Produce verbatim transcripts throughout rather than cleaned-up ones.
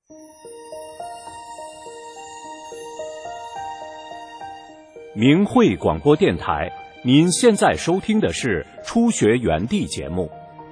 明慧广播电台，您现在收听的是初学园地节目。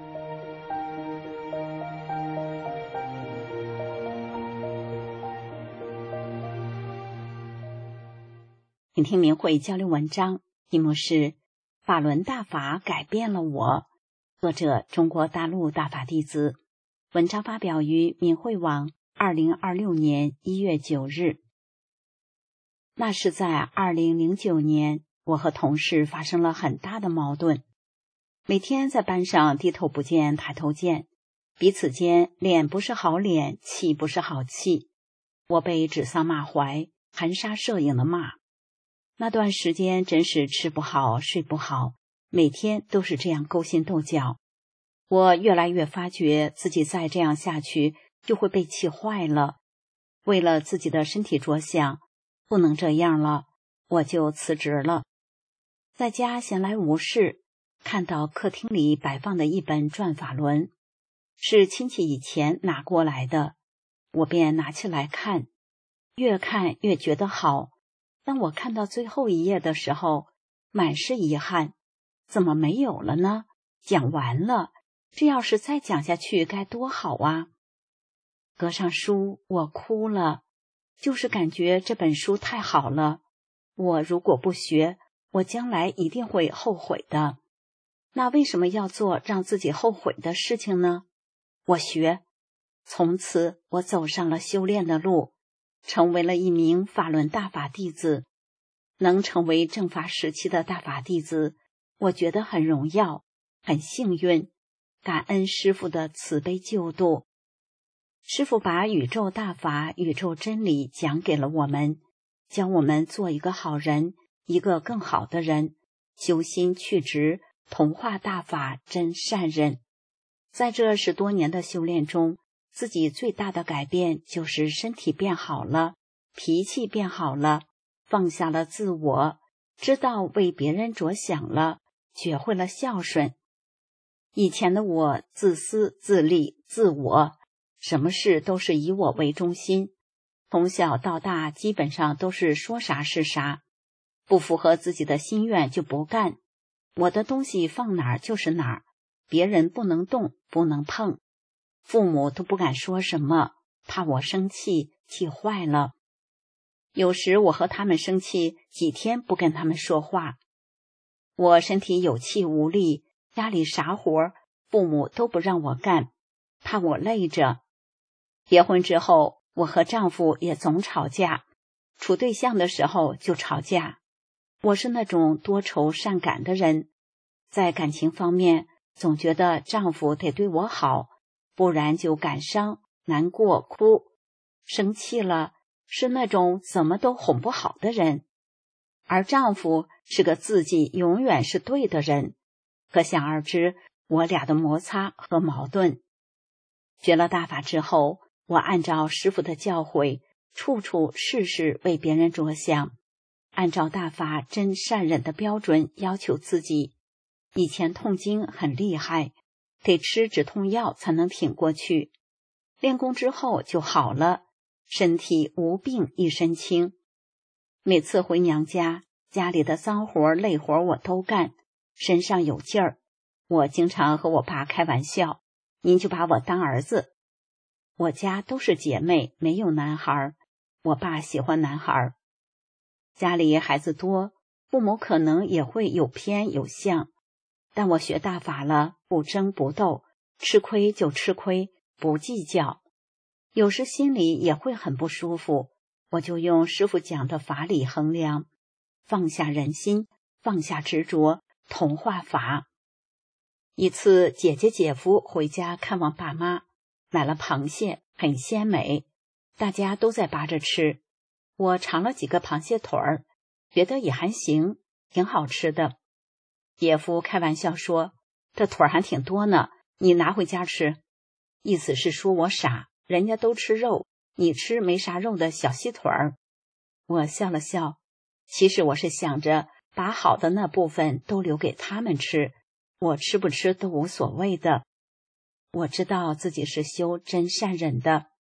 请听明慧交流文章，题目是《法轮大法改变了我》，作者中国大陆大法弟子。文章发表于明慧网二零二六年一月九日。那是在二零零九年，我和同事发生了很大的矛盾，每天在班上低头不见抬头见，彼此间脸不是好脸，气不是好气，我被指桑骂槐，含沙射影的骂。那段时间真是吃不好睡不好，每天都是这样勾心斗角。我越来越发觉自己再这样下去就会被气坏了，为了自己的身体着想，不能这样了，我就辞职了。在家闲来无事，看到客厅里摆放的一本转法轮，是亲戚以前拿过来的，我便拿起来看，越看越觉得好。当我看到最后一页的时候，满是遗憾，怎么没有了呢？讲完了，这要是再讲下去该多好啊！合上书，我哭了，就是感觉这本书太好了，我如果不学，我将来一定会后悔的。那为什么要做让自己后悔的事情呢？我学，从此我走上了修炼的路，成为了一名法轮大法弟子。能成为正法时期的大法弟子，我觉得很荣耀，很幸运，感恩师父的慈悲救度。师父把宇宙大法、宇宙真理讲给了我们，教我们做一个好人，一个更好的人，修心去执，同化大法真善忍。在这十多年的修炼中，自己最大的改变就是身体变好了，脾气变好了，放下了自我，知道为别人着想了，学会了孝顺。以前的我自私自利自我，什么事都是以我为中心，从小到大基本上都是说啥是啥，不符合自己的心愿就不干，我的东西放哪儿就是哪儿，别人不能动不能碰，父母都不敢说什么，怕我生气气坏了。有时我和他们生气，几天不跟他们说话。我身体有气无力，家里啥活父母都不让我干，怕我累着。结婚之后，我和丈夫也总吵架，处对象的时候就吵架。我是那种多愁善感的人，在感情方面总觉得丈夫得对我好，不然就感伤、难过、哭。生气了是那种怎么都哄不好的人，而丈夫是个自己永远是对的人，可想而知我俩的摩擦和矛盾。学了大法之后，我按照师父的教诲，处处事事为别人着想，按照大法真善忍的标准要求自己。以前痛经很厉害，得吃止痛药才能挺过去，练功之后就好了，身体无病一身轻。每次回娘家，家里的脏活累活我都干，身上有劲儿。我经常和我爸开玩笑，您就把我当儿子。我家都是姐妹，没有男孩，我爸喜欢男孩。家里孩子多，父母可能也会有偏有向，但我学大法了，不争不斗，吃亏就吃亏，不计较。有时心里也会很不舒服，我就用师父讲的法理衡量，放下人心，放下执着，同化法。一次姐姐姐夫回家看望爸妈，买了螃蟹，很鲜美，大家都在扒着吃。我尝了几个螃蟹腿儿，觉得也还行，挺好吃的。姐夫开玩笑说，这腿儿还挺多呢，你拿回家吃。意思是说我傻，人家都吃肉，你吃没啥肉的小细腿儿。我笑了笑，其实我是想着把好的那部分都留给他们吃，我吃不吃都无所谓的。我知道自己是修真善忍的，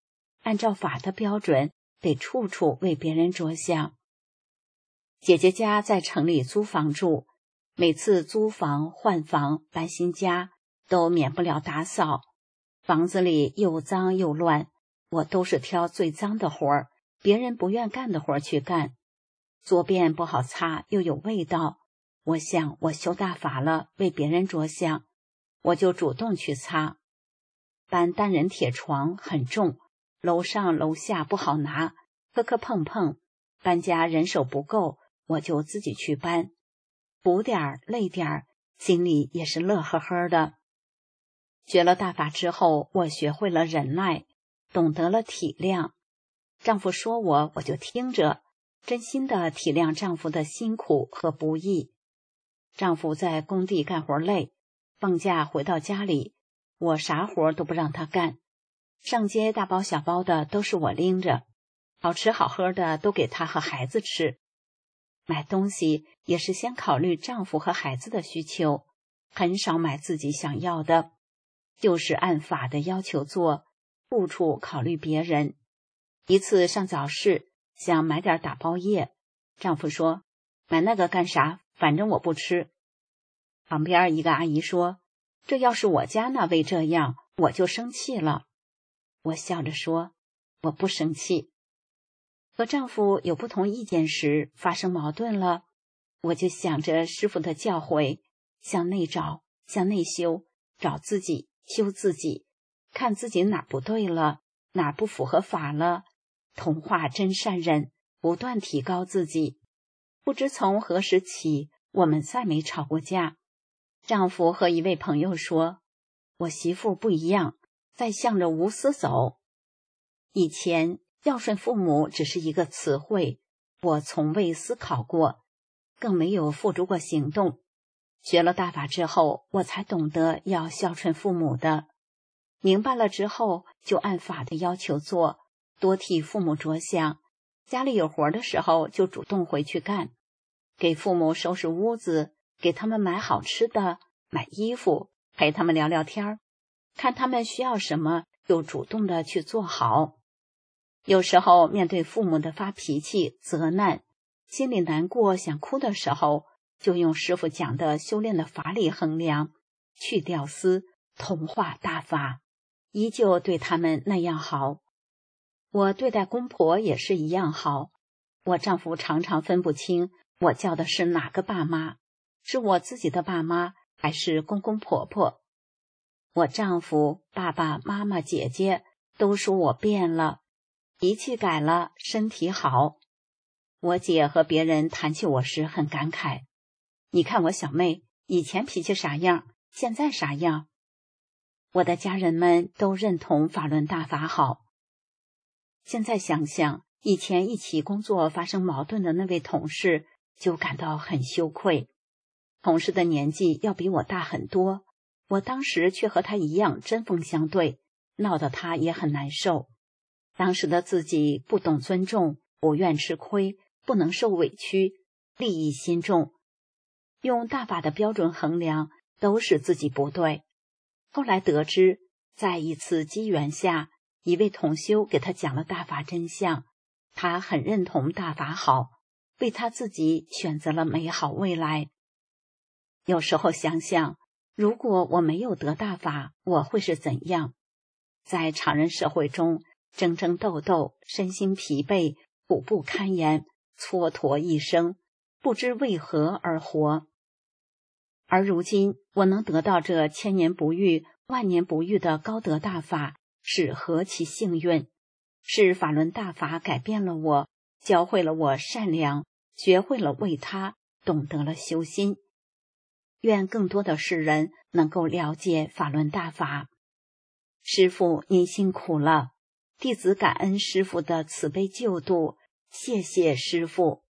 按照法的标准，得处处为别人着想。姐姐家在城里租房住，每次租房、换房、搬新家，都免不了打扫。房子里又脏又乱，我都是挑最脏的活儿，别人不愿干的活儿去干。桌便不好擦，又有味道。我想我修大法了，为别人着想，我就主动去擦。搬单人铁床很重，楼上楼下不好拿，磕磕碰碰，搬家人手不够，我就自己去搬，苦点儿累点儿，心里也是乐呵呵的。学了大法之后，我学会了忍耐，懂得了体谅。丈夫说我，我就听着，真心的体谅丈夫的辛苦和不易。丈夫在工地干活累，放假回到家里，我啥活都不让他干，上街大包小包的都是我拎着，好吃好喝的都给他和孩子吃。买东西也是先考虑丈夫和孩子的需求，很少买自己想要的，就是按法的要求做，处处考虑别人。一次上早市，想买点打包液，丈夫说：“买那个干啥？反正我不吃。”旁边一个阿姨说：“这要是我家那位这样，我就生气了。”我笑着说：“我不生气。”和丈夫有不同意见时，发生矛盾了，我就想着师父的教诲，向内找，向内修，找自己，修自己，看自己哪儿不对了，哪儿不符合法了，同化真善忍，不断提高自己。不知从何时起，我们再没吵过架。丈夫和一位朋友说：“我媳妇不一样，在向着无私走。”以前孝顺父母只是一个词汇，我从未思考过，更没有付诸过行动。学了大法之后，我才懂得要孝顺父母的。明白了之后，就按法的要求做，多替父母着想。家里有活的时候，就主动回去干，给父母收拾屋子，给他们买好吃的，买衣服，陪他们聊聊天，看他们需要什么，就主动的去做好。有时候面对父母的发脾气、责难，心里难过想哭的时候，就用师父讲的修炼的法理衡量，去掉私，同化大法，依旧对他们那样好。我对待公婆也是一样好，我丈夫常常分不清我叫的是哪个爸妈，是我自己的爸妈还是公公婆婆。我丈夫、爸爸妈妈、姐姐都说我变了，脾气改了，身体好。我姐和别人谈起我时很感慨，你看我小妹以前脾气啥样，现在啥样。我的家人们都认同法轮大法好。现在想想，以前一起工作发生矛盾的那位同事，就感到很羞愧。同事的年纪要比我大很多，我当时却和他一样针锋相对，闹得他也很难受。当时的自己不懂尊重，不愿吃亏，不能受委屈，利益心重，用大法的标准衡量，都是自己不对。后来得知，在一次机缘下，一位同修给他讲了大法真相，他很认同大法好，为他自己选择了美好未来。有时候想想，如果我没有得大法，我会是怎样？在常人社会中争争斗斗，身心疲惫，苦不堪言，蹉跎一生，不知为何而活。而如今我能得到这千年不遇、万年不遇的高德大法，是何其幸运！是法轮大法改变了我，教会了我善良，学会了为他，懂得了修心。愿更多的世人能够了解法轮大法。师父，您辛苦了，弟子感恩师父的慈悲救度，谢谢师父。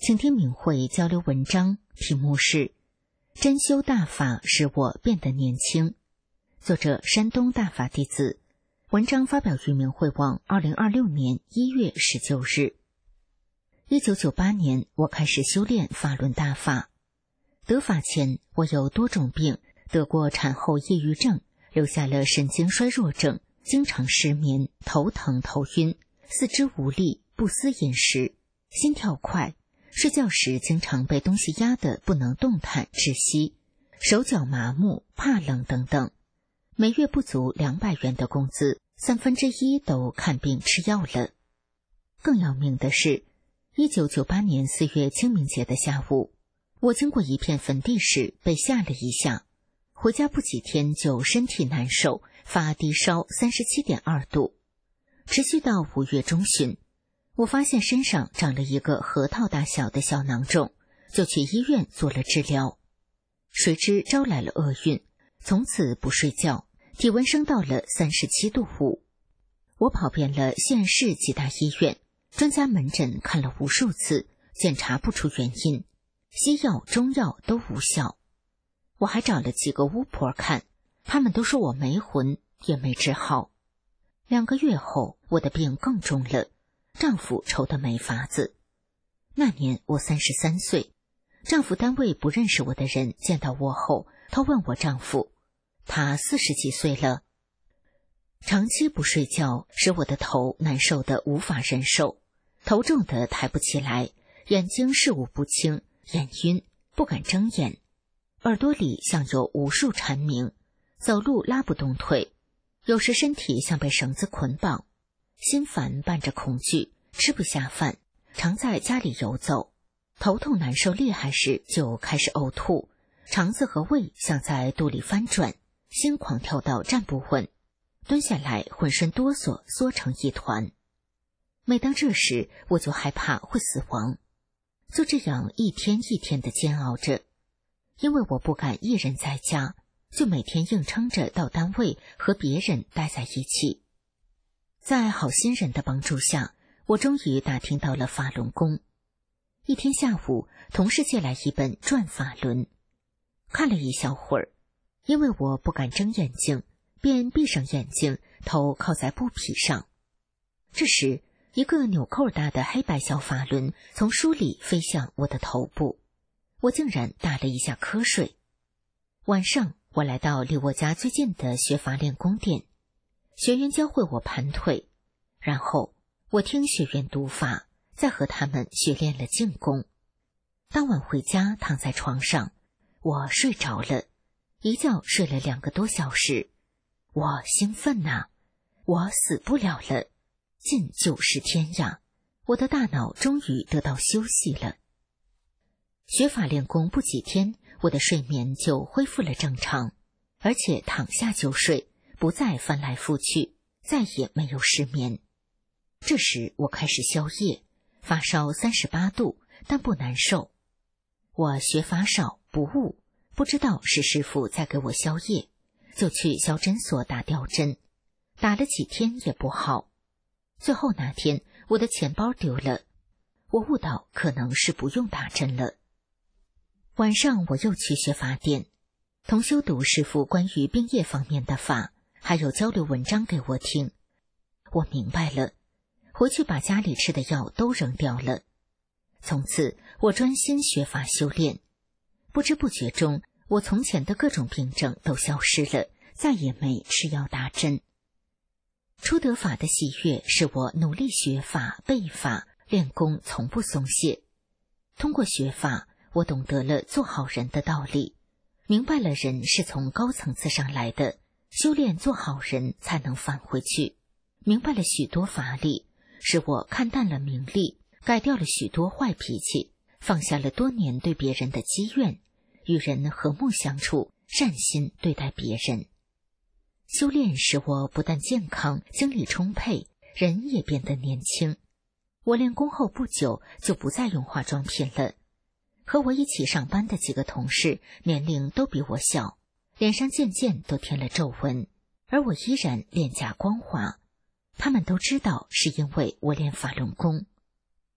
请听明慧交流文章，题目是真修大法使我变得年轻，作者山东大法弟子，文章发表于明慧网二零二六年一月十九日。一九九八年，我开始修炼法轮大法。得法前，我有多种病，得过产后抑郁症，留下了神经衰弱症，经常失眠、头疼、头晕，四肢无力，不思饮食，心跳快，睡觉时经常被东西压得不能动弹窒息，手脚麻木，怕冷等等。每月不足两百元的工资，三分之一都看病吃药了。更要命的是，一九九八年四月清明节的下午，我经过一片坟地时被吓了一下，回家不几天就身体难受，发低烧 三十七点二度，持续到五月中旬。我发现身上长了一个核桃大小的小囊肿，就去医院做了治疗。谁知招来了厄运，从此不睡觉，体温升到了三十七度五。我跑遍了县市几大医院，专家门诊看了无数次，检查不出原因，西药中药都无效。我还找了几个巫婆看，他们都说我没魂，也没治好。两个月后，我的病更重了，丈夫愁得没法子。那年我三十三岁，丈夫单位不认识我的人见到我后，他问我丈夫，他四十几岁了。长期不睡觉使我的头难受得无法忍受，头重得抬不起来，眼睛视物不清，眼晕，不敢睁眼，耳朵里像有无数蝉鸣，走路拉不动腿，有时身体像被绳子捆绑，心烦伴着恐惧，吃不下饭，常在家里游走，头痛难受厉害时就开始呕吐，肠子和胃像在肚里翻转，心狂跳到站不稳，蹲下来浑身哆嗦，缩成一团。每当这时，我就害怕会死亡，就这样一天一天的煎熬着。因为我不敢一人在家，就每天硬撑着到单位和别人待在一起。在好心人的帮助下，我终于打听到了法轮功。一天下午，同事借来一本《转法轮》，看了一小会儿，因为我不敢睁眼睛，便闭上眼睛，头靠在布匹上。这时，一个纽扣大的黑白小法轮从书里飞向我的头部，我竟然打了一下瞌睡。晚上，我来到离我家最近的学法练功店，学员教会我盘腿，然后我听学员读法，再和他们学练了静功。当晚回家躺在床上，我睡着了，一觉睡了两个多小时。我兴奋呐、啊，我死不了了，近九十天呀，我的大脑终于得到休息了。学法练功不几天，我的睡眠就恢复了正常，而且躺下就睡，不再翻来覆去，再也没有失眠。这时我开始消夜，发烧三十八度，但不难受。我学法少不悟，不知道是师父在给我消夜，就去小诊所打吊针，打了几天也不好。最后那天我的钱包丢了，我悟到可能是不用打针了。晚上我又去学法店，同修读师父关于病业方面的法，还有交流文章给我听。我明白了，回去把家里吃的药都扔掉了。从此我专心学法修炼，不知不觉中，我从前的各种病症都消失了，再也没吃药打针。初得法的喜悦使我努力学法背法，练功从不松懈。通过学法，我懂得了做好人的道理，明白了人是从高层次上来的，修炼做好人才能返回去。明白了许多法理，使我看淡了名利，改掉了许多坏脾气，放下了多年对别人的积怨，与人和睦相处，善心对待别人。修炼使我不但健康，精力充沛，人也变得年轻。我练功后不久就不再用化妆品了。和我一起上班的几个同事年龄都比我小，脸上渐渐都添了皱纹，而我依然脸颊光滑。他们都知道是因为我练法轮功。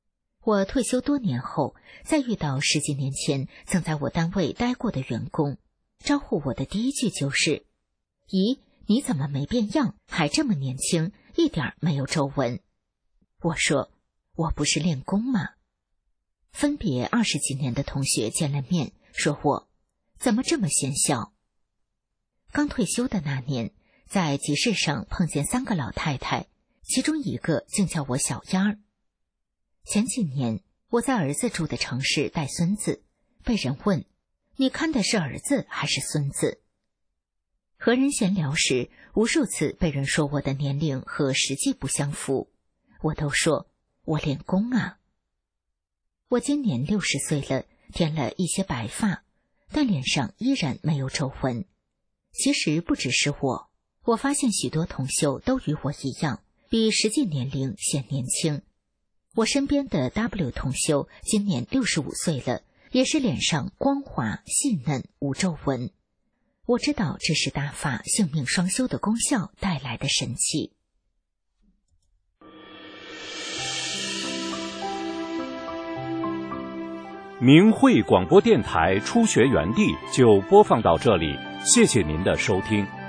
我退休多年后，再遇到十几年前曾在我单位待过的员工，招呼我的第一句就是：“咦，你怎么没变样，还这么年轻，一点没有皱纹？”我说：“我不是练功吗？”分别二十几年的同学见了面，说我怎么这么显小。刚退休的那年，在集市上碰见三个老太太，其中一个竟叫我小丫儿。前几年我在儿子住的城市带孙子，被人问：“你看的是儿子还是孙子？”和人闲聊时，无数次被人说我的年龄和实际不相符，我都说我练功啊。我今年六十岁了，添了一些白发，但脸上依然没有皱纹。其实不只是我，我发现许多同修都与我一样，比实际年龄显年轻。我身边的 W 同修今年六十五岁了，也是脸上光滑细嫩无皱纹。我知道这是大法性命双修的功效带来的神奇。 明慧广播电台初学园地就播放到这里，谢谢您的收听。